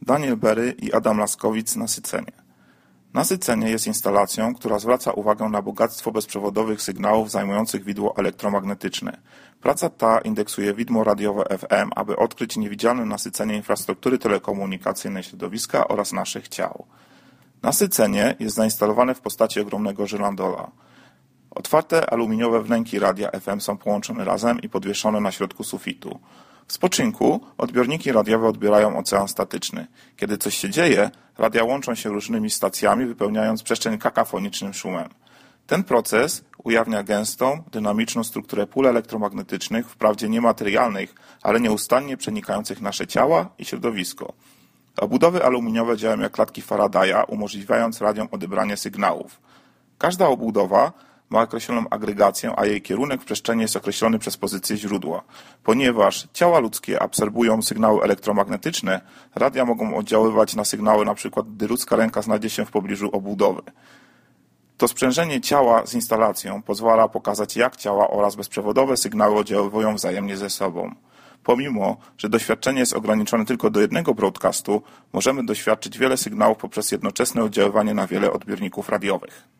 Daniel Berry i Adam Laskowicz. Nasycenie. Nasycenie jest instalacją, która zwraca uwagę na bogactwo bezprzewodowych sygnałów zajmujących widmo elektromagnetyczne. Praca ta indeksuje widmo radiowe FM, aby odkryć niewidzialne nasycenie infrastruktury telekomunikacyjnej środowiska oraz naszych ciał. Nasycenie jest zainstalowane w postaci ogromnego żyrandola. Otwarte aluminiowe wnęki radia FM są połączone razem i podwieszone na środku sufitu. W spoczynku odbiorniki radiowe odbierają ocean statyczny. Kiedy coś się dzieje, radia łączą się różnymi stacjami, wypełniając przestrzeń kakafonicznym szumem. Ten proces ujawnia gęstą, dynamiczną strukturę pól elektromagnetycznych, wprawdzie niematerialnych, ale nieustannie przenikających nasze ciała i środowisko. Obudowy aluminiowe działają jak klatki Faradaya, umożliwiając radiom odebranie sygnałów. Każda obudowa ma określoną agregację, a jej kierunek w przestrzeni jest określony przez pozycję źródła. Ponieważ ciała ludzkie absorbują sygnały elektromagnetyczne, radia mogą oddziaływać na sygnały np. gdy ludzka ręka znajdzie się w pobliżu obudowy. To sprzężenie ciała z instalacją pozwala pokazać, jak ciała oraz bezprzewodowe sygnały oddziaływują wzajemnie ze sobą. Pomimo, że doświadczenie jest ograniczone tylko do jednego broadcastu, możemy doświadczyć wiele sygnałów poprzez jednoczesne oddziaływanie na wiele odbiorników radiowych.